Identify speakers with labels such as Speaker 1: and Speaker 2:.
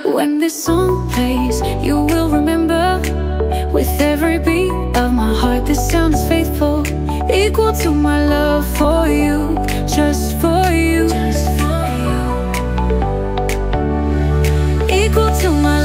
Speaker 1: When this song plays, you will remember. With every beat of my heart, this sound is faithful, equal to my love for you, just for you, equal to my